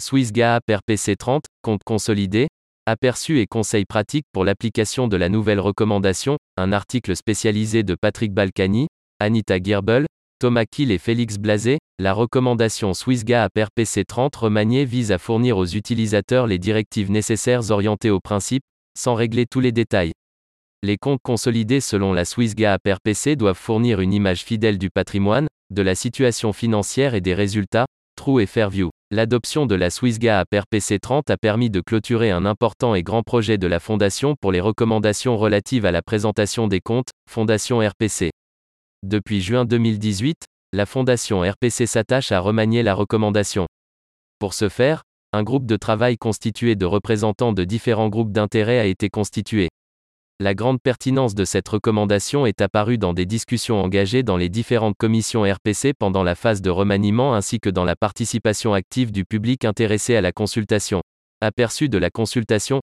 Swiss GAAP RPC 30, compte consolidé, aperçu et conseils pratiques pour l'application de la nouvelle recommandation, un article spécialisé de Patrick Balkany, Anita Girbel, Thomas Kiel et Félix Blasé. La recommandation Swiss GAAP RPC 30 remaniée vise à fournir aux utilisateurs les directives nécessaires orientées aux principes, sans régler tous les détails. Les comptes consolidés selon la Swiss GAAP RPC doivent fournir une image fidèle du patrimoine, de la situation financière et des résultats, True et Fairview. L'adoption de la Swiss GAAP RPC 30 a permis de clôturer un important et grand projet de la Fondation pour les recommandations relatives à la présentation des comptes, Fondation RPC. Depuis juin 2018, la Fondation RPC s'attache à remanier la recommandation. Pour ce faire, un groupe de travail constitué de représentants de différents groupes d'intérêt a été constitué. La grande pertinence de cette recommandation est apparue dans des discussions engagées dans les différentes commissions RPC pendant la phase de remaniement ainsi que dans la participation active du public intéressé à la consultation. Aperçu de la consultation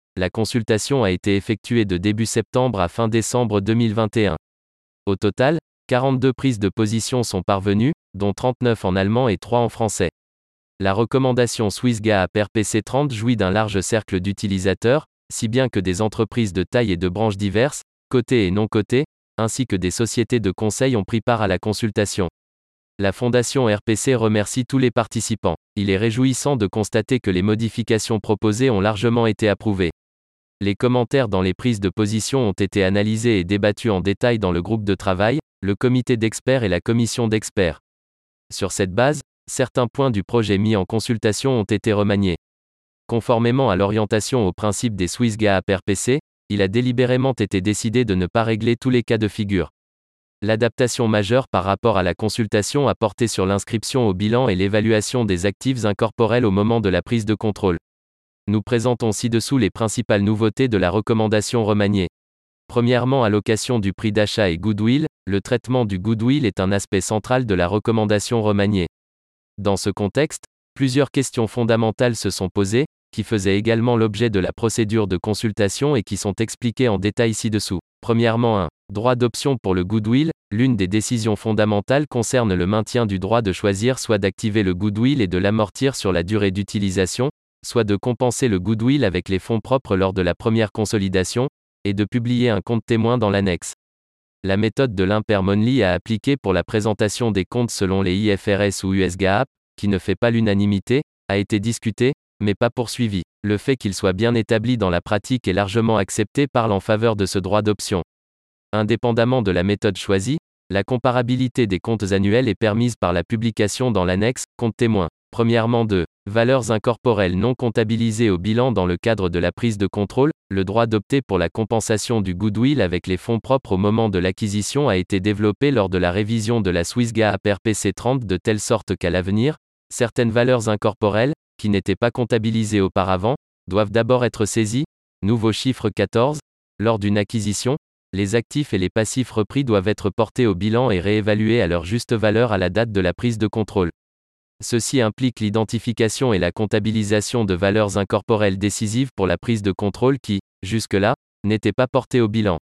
a été effectuée de début septembre à fin décembre 2021. Au total, 42 prises de position sont parvenues, dont 39 en allemand et 3 en français. La recommandation Swiss GAAP RPC 30 jouit d'un large cercle d'utilisateurs, si bien que des entreprises de taille et de branches diverses, cotées et non cotées, ainsi que des sociétés de conseil ont pris part à la consultation. La Fondation RPC remercie tous les participants. Il est réjouissant de constater que les modifications proposées ont largement été approuvées. Les commentaires dans les prises de position ont été analysés et débattus en détail dans le groupe de travail, le comité d'experts et la commission d'experts. Sur cette base, certains points du projet mis en consultation ont été remaniés. Conformément à l'orientation au principe des Swiss GAAP RPC, il a délibérément été décidé de ne pas régler tous les cas de figure. L'adaptation majeure par rapport à la consultation a porté sur l'inscription au bilan et l'évaluation des actifs incorporels au moment de la prise de contrôle. Nous présentons ci-dessous les principales nouveautés de la recommandation remaniée. Premièrement, allocation du prix d'achat et goodwill, le traitement du goodwill est un aspect central de la recommandation remaniée. Dans ce contexte, plusieurs questions fondamentales se sont posées, qui faisaient également l'objet de la procédure de consultation et qui sont expliquées en détail ci-dessous. Premièrement, un droit d'option pour le goodwill. L'une des décisions fondamentales concerne le maintien du droit de choisir soit d'activer le goodwill et de l'amortir sur la durée d'utilisation, soit de compenser le goodwill avec les fonds propres lors de la première consolidation, et de publier un compte témoin dans l'annexe. La méthode de l'impairment only à appliquer pour la présentation des comptes selon les IFRS ou US GAAP, qui ne fait pas l'unanimité, a été discuté, mais pas poursuivi. Le fait qu'il soit bien établi dans la pratique et largement accepté parle en faveur de ce droit d'option. Indépendamment de la méthode choisie, la comparabilité des comptes annuels est permise par la publication dans l'annexe « Compte témoin ». Premièrement, de valeurs incorporelles non comptabilisées au bilan dans le cadre de la prise de contrôle. Le droit d'opter pour la compensation du goodwill avec les fonds propres au moment de l'acquisition a été développé lors de la révision de la Swiss GAAP RPC 30 de telle sorte qu'à l'avenir, certaines valeurs incorporelles, qui n'étaient pas comptabilisées auparavant, doivent d'abord être saisies. Nouveau chiffre 14. Lors d'une acquisition, les actifs et les passifs repris doivent être portés au bilan et réévalués à leur juste valeur à la date de la prise de contrôle. Ceci implique l'identification et la comptabilisation de valeurs incorporelles décisives pour la prise de contrôle qui, jusque-là, n'étaient pas portées au bilan.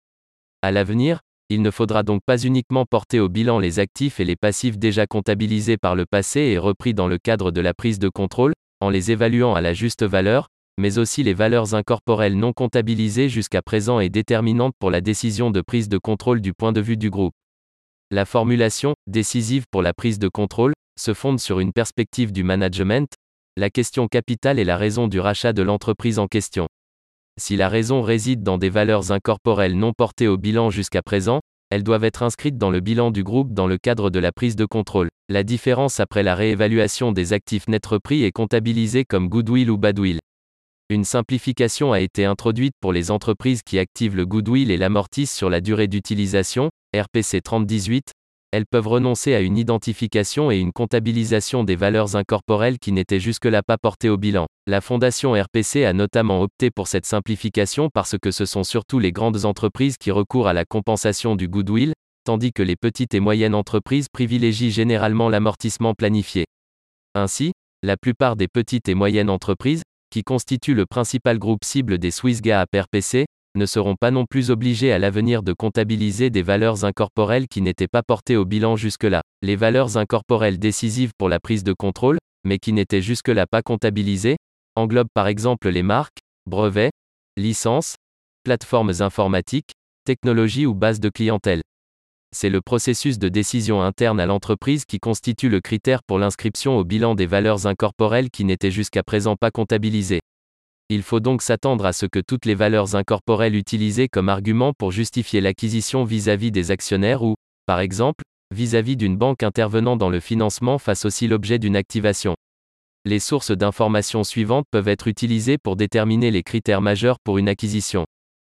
À l'avenir, il ne faudra donc pas uniquement porter au bilan les actifs et les passifs déjà comptabilisés par le passé et repris dans le cadre de la prise de contrôle, en les évaluant à la juste valeur, mais aussi les valeurs incorporelles non comptabilisées jusqu'à présent et déterminantes pour la décision de prise de contrôle du point de vue du groupe. La formulation « décisive pour la prise de contrôle » se fonde sur une perspective du management. La question capitale est la raison du rachat de l'entreprise en question. Si la raison réside dans des valeurs incorporelles non portées au bilan jusqu'à présent, elles doivent être inscrites dans le bilan du groupe dans le cadre de la prise de contrôle. La différence après la réévaluation des actifs nets repris est comptabilisée comme goodwill ou badwill. Une simplification a été introduite pour les entreprises qui activent le goodwill et l'amortissent sur la durée d'utilisation, RPC 3018. Elles peuvent renoncer à une identification et une comptabilisation des valeurs incorporelles qui n'étaient jusque-là pas portées au bilan. La Fondation RPC a notamment opté pour cette simplification parce que ce sont surtout les grandes entreprises qui recourent à la compensation du goodwill, tandis que les petites et moyennes entreprises privilégient généralement l'amortissement planifié. Ainsi, la plupart des petites et moyennes entreprises, qui constituent le principal groupe cible des Swiss GAAP RPC, ne seront pas non plus obligés à l'avenir de comptabiliser des valeurs incorporelles qui n'étaient pas portées au bilan jusque-là. Les valeurs incorporelles décisives pour la prise de contrôle, mais qui n'étaient jusque-là pas comptabilisés, englobent par exemple les marques, brevets, licences, plateformes informatiques, technologies ou bases de clientèle. C'est le processus de décision interne à l'entreprise qui constitue le critère pour l'inscription au bilan des valeurs incorporelles qui n'étaient jusqu'à présent pas comptabilisées. Il faut donc s'attendre à ce que toutes les valeurs incorporelles utilisées comme argument pour justifier l'acquisition vis-à-vis des actionnaires ou, par exemple, vis-à-vis d'une banque intervenant dans le financement fassent aussi l'objet d'une activation. Les sources d'informations suivantes peuvent être utilisées pour déterminer les critères majeurs pour une acquisition.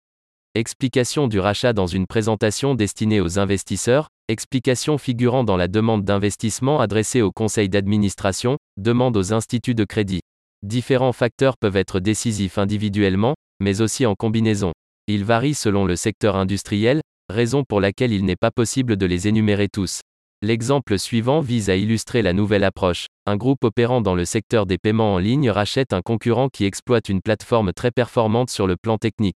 Explication du rachat dans une présentation destinée aux investisseurs, explication figurant dans la demande d'investissement adressée au conseil d'administration, demande aux instituts de crédit. Différents facteurs peuvent être décisifs individuellement, mais aussi en combinaison. Ils varient selon le secteur industriel, raison pour laquelle il n'est pas possible de les énumérer tous. L'exemple suivant vise à illustrer la nouvelle approche. Un groupe opérant dans le secteur des paiements en ligne rachète un concurrent qui exploite une plateforme très performante sur le plan technique.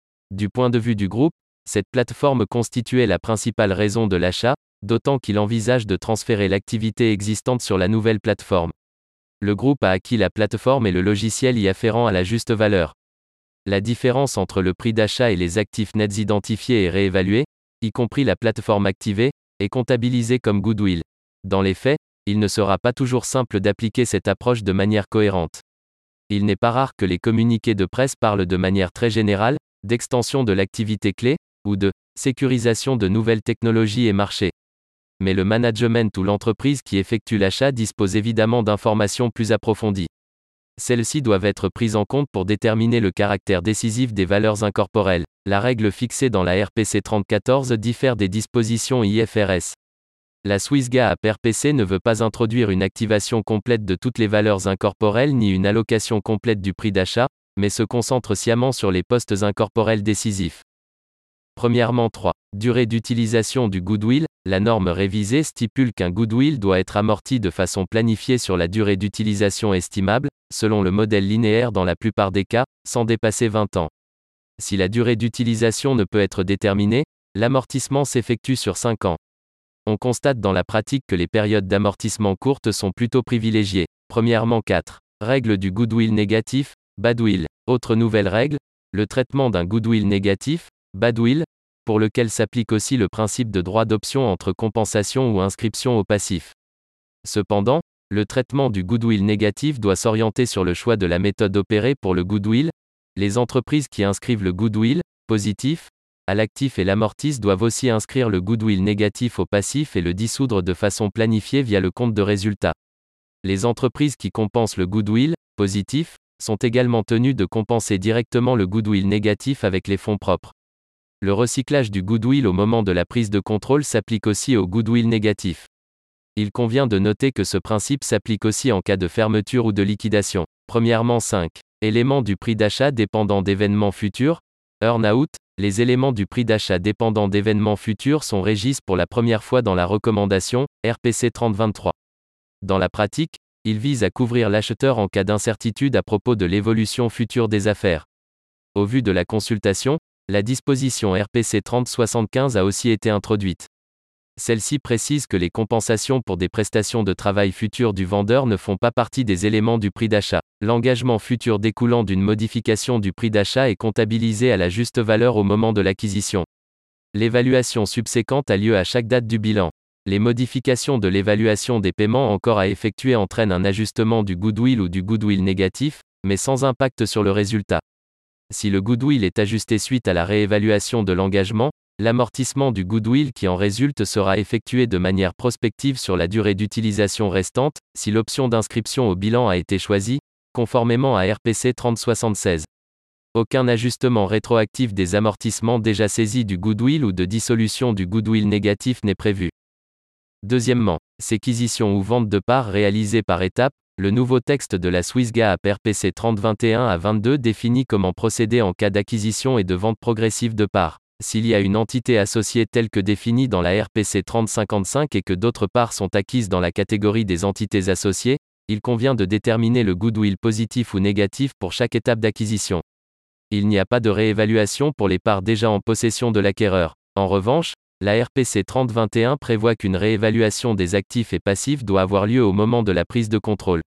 Du point de vue du groupe, cette plateforme constituait la principale raison de l'achat, d'autant qu'il envisage de transférer l'activité existante sur la nouvelle plateforme. Le groupe a acquis la plateforme et le logiciel y afférent à la juste valeur. La différence entre le prix d'achat et les actifs nets identifiés et réévalués, y compris la plateforme activée, est comptabilisée comme goodwill. Dans les faits, il ne sera pas toujours simple d'appliquer cette approche de manière cohérente. Il n'est pas rare que les communiqués de presse parlent de manière très générale, d'extension de l'activité clé, ou de sécurisation de nouvelles technologies et marchés. Mais le management ou l'entreprise qui effectue l'achat dispose évidemment d'informations plus approfondies. Celles-ci doivent être prises en compte pour déterminer le caractère décisif des valeurs incorporelles. La règle fixée dans la RPC 3014 diffère des dispositions IFRS. La Swiss GAAP RPC ne veut pas introduire une activation complète de toutes les valeurs incorporelles ni une allocation complète du prix d'achat, mais se concentre sciemment sur les postes incorporels décisifs. Premièrement 3. Durée d'utilisation du goodwill. La norme révisée stipule qu'un goodwill doit être amorti de façon planifiée sur la durée d'utilisation estimable, selon le modèle linéaire dans la plupart des cas, sans dépasser 20 ans. Si la durée d'utilisation ne peut être déterminée, l'amortissement s'effectue sur 5 ans. On constate dans la pratique que les périodes d'amortissement courtes sont plutôt privilégiées. Premièrement 4. Règle du goodwill négatif, badwill. Autre nouvelle règle, le traitement d'un goodwill négatif, badwill, pour lequel s'applique aussi le principe de droit d'option entre compensation ou inscription au passif. Cependant, le traitement du goodwill négatif doit s'orienter sur le choix de la méthode opérée pour le goodwill. Les entreprises qui inscrivent le goodwill, positif, à l'actif et l'amortissent doivent aussi inscrire le goodwill négatif au passif et le dissoudre de façon planifiée via le compte de résultat. Les entreprises qui compensent le goodwill, positif, sont également tenues de compenser directement le goodwill négatif avec les fonds propres. Le recyclage du goodwill au moment de la prise de contrôle s'applique aussi au goodwill négatif. Il convient de noter que ce principe s'applique aussi en cas de fermeture ou de liquidation. Premièrement 5. Éléments du prix d'achat dépendant d'événements futurs. Earn-out. Les éléments du prix d'achat dépendant d'événements futurs sont régis pour la première fois dans la recommandation, RPC 3023. Dans la pratique, ils visent à couvrir l'acheteur en cas d'incertitude à propos de l'évolution future des affaires. Au vu de la consultation, la disposition RPC 3075 a aussi été introduite. Celle-ci précise que les compensations pour des prestations de travail futures du vendeur ne font pas partie des éléments du prix d'achat. L'engagement futur découlant d'une modification du prix d'achat est comptabilisé à la juste valeur au moment de l'acquisition. L'évaluation subséquente a lieu à chaque date du bilan. Les modifications de l'évaluation des paiements encore à effectuer entraînent un ajustement du goodwill ou du goodwill négatif, mais sans impact sur le résultat. Si le goodwill est ajusté suite à la réévaluation de l'engagement, l'amortissement du goodwill qui en résulte sera effectué de manière prospective sur la durée d'utilisation restante, si l'option d'inscription au bilan a été choisie, conformément à RPC 3076. Aucun ajustement rétroactif des amortissements déjà saisis du goodwill ou de dissolution du goodwill négatif n'est prévu. Deuxièmement, séquisition ou vente de parts réalisée par étapes. Le nouveau texte de la Swiss GAAP RPC 3021 à 22 définit comment procéder en cas d'acquisition et de vente progressive de parts. S'il y a une entité associée telle que définie dans la RPC 3055 et que d'autres parts sont acquises dans la catégorie des entités associées, il convient de déterminer le goodwill positif ou négatif pour chaque étape d'acquisition. Il n'y a pas de réévaluation pour les parts déjà en possession de l'acquéreur. En revanche, la RPC 3021 prévoit qu'une réévaluation des actifs et passifs doit avoir lieu au moment de la prise de contrôle.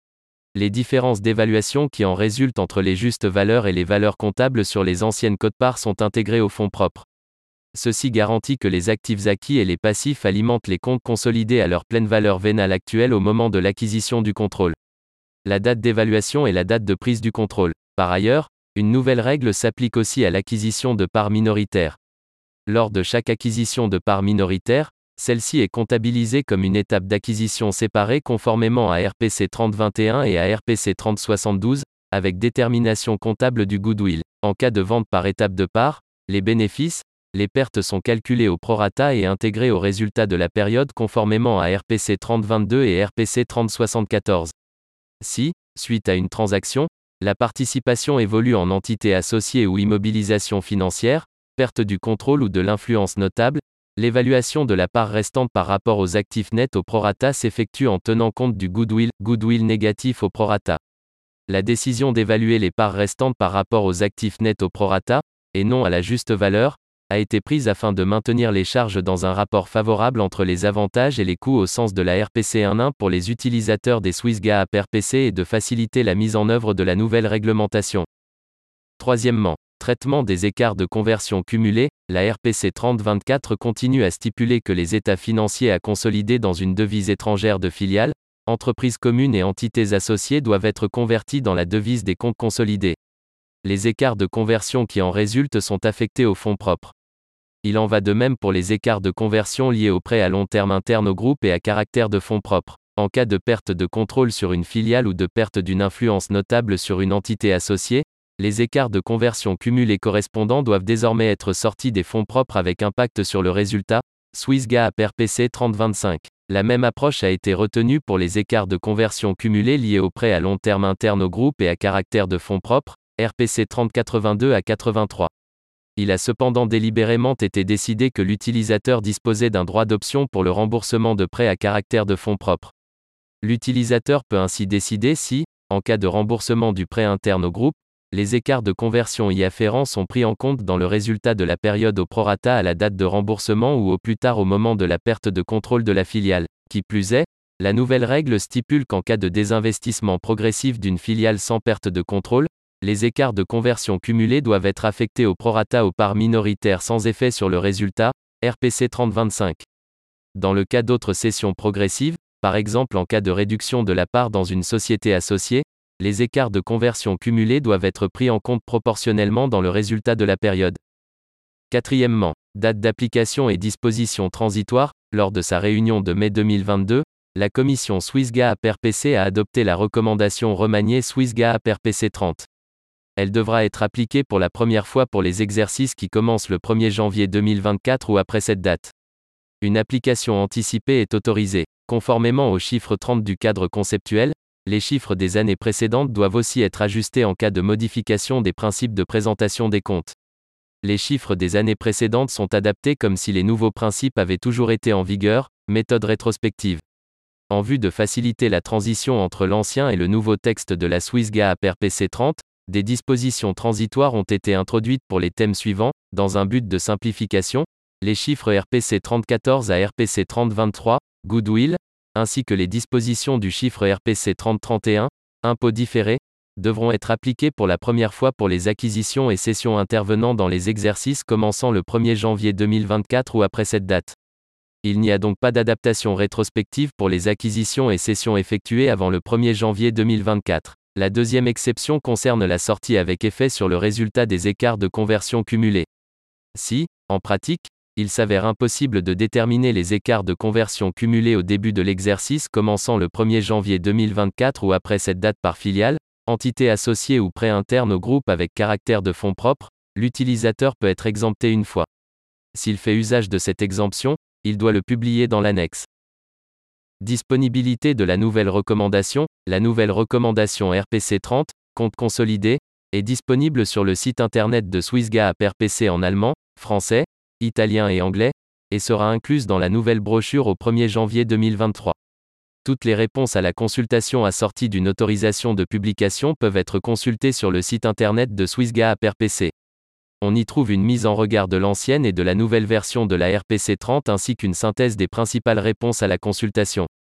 Les différences d'évaluation qui en résultent entre les justes valeurs et les valeurs comptables sur les anciennes quotes-parts sont intégrées au fonds propre. Ceci garantit que les actifs acquis et les passifs alimentent les comptes consolidés à leur pleine valeur vénale actuelle au moment de l'acquisition du contrôle. La date d'évaluation est la date de prise du contrôle. Par ailleurs, une nouvelle règle s'applique aussi à l'acquisition de parts minoritaires. Lors de chaque acquisition de parts minoritaires, celle-ci est comptabilisée comme une étape d'acquisition séparée conformément à RPC 3021 et à RPC 3072, avec détermination comptable du goodwill. En cas de vente par étape de parts, les bénéfices, les pertes sont calculées au prorata et intégrées au résultat de la période conformément à RPC 3022 et RPC 3074. Si, suite à une transaction, la participation évolue en entité associée ou immobilisation financière, perte du contrôle ou de l'influence notable, l'évaluation de la part restante par rapport aux actifs nets au prorata s'effectue en tenant compte du goodwill négatif au prorata. La décision d'évaluer les parts restantes par rapport aux actifs nets au prorata, et non à la juste valeur, a été prise afin de maintenir les charges dans un rapport favorable entre les avantages et les coûts au sens de la RPC 1.1 pour les utilisateurs des Swiss GAAP RPC et de faciliter la mise en œuvre de la nouvelle réglementation. Troisièmement, traitement des écarts de conversion cumulés, la RPC 3024 continue à stipuler que les états financiers à consolider dans une devise étrangère de filiale, entreprises communes et entités associées doivent être convertis dans la devise des comptes consolidés. Les écarts de conversion qui en résultent sont affectés au fonds propre. Il en va de même pour les écarts de conversion liés aux prêts à long terme internes au groupe et à caractère de fonds propres. En cas de perte de contrôle sur une filiale ou de perte d'une influence notable sur une entité associée, les écarts de conversion cumulés correspondants doivent désormais être sortis des fonds propres avec impact sur le résultat. Swiss GAAP RPC 3025. La même approche a été retenue pour les écarts de conversion cumulés liés aux prêts à long terme internes au groupe et à caractère de fonds propres, RPC 3082 à 83. Il a cependant délibérément été décidé que l'utilisateur disposait d'un droit d'option pour le remboursement de prêts à caractère de fonds propres. L'utilisateur peut ainsi décider si, en cas de remboursement du prêt interne au groupe, les écarts de conversion y afférents sont pris en compte dans le résultat de la période au prorata à la date de remboursement ou au plus tard au moment de la perte de contrôle de la filiale. Qui plus est, la nouvelle règle stipule qu'en cas de désinvestissement progressif d'une filiale sans perte de contrôle, les écarts de conversion cumulés doivent être affectés au prorata aux parts minoritaires sans effet sur le résultat, RPC 3025. Dans le cas d'autres cessions progressives, par exemple en cas de réduction de la part dans une société associée, les écarts de conversion cumulés doivent être pris en compte proportionnellement dans le résultat de la période. Quatrièmement, date d'application et dispositions transitoires. Lors de sa réunion de mai 2022, la commission Swiss GAAP RPC a adopté la recommandation remaniée Swiss GAAP RPC 30. Elle devra être appliquée pour la première fois pour les exercices qui commencent le 1er janvier 2024 ou après cette date. Une application anticipée est autorisée. Conformément au chiffre 30 du cadre conceptuel, les chiffres des années précédentes doivent aussi être ajustés en cas de modification des principes de présentation des comptes. Les chiffres des années précédentes sont adaptés comme si les nouveaux principes avaient toujours été en vigueur, méthode rétrospective. En vue de faciliter la transition entre l'ancien et le nouveau texte de la Swiss GAAP RPC 30, des dispositions transitoires ont été introduites pour les thèmes suivants, dans un but de simplification, les chiffres RPC 3014 à RPC 3023, goodwill, ainsi que les dispositions du chiffre RPC 3031, impôts différés, devront être appliquées pour la première fois pour les acquisitions et cessions intervenant dans les exercices commençant le 1er janvier 2024 ou après cette date. Il n'y a donc pas d'adaptation rétrospective pour les acquisitions et cessions effectuées avant le 1er janvier 2024. La deuxième exception concerne la sortie avec effet sur le résultat des écarts de conversion cumulés. Si, en pratique, il s'avère impossible de déterminer les écarts de conversion cumulés au début de l'exercice commençant le 1er janvier 2024 ou après cette date par filiale, entité associée ou prêt interne au groupe avec caractère de fonds propres, l'utilisateur peut être exempté une fois. S'il fait usage de cette exemption, il doit le publier dans l'annexe. Disponibilité de la nouvelle recommandation. La nouvelle recommandation RPC 30, compte consolidé, est disponible sur le site internet de Swiss GAAP RPC en allemand, français, italien et anglais, et sera incluse dans la nouvelle brochure au 1er janvier 2023. Toutes les réponses à la consultation assorties d'une autorisation de publication peuvent être consultées sur le site internet de Swiss GAAP RPC. On y trouve une mise en regard de l'ancienne et de la nouvelle version de la RPC 30 ainsi qu'une synthèse des principales réponses à la consultation.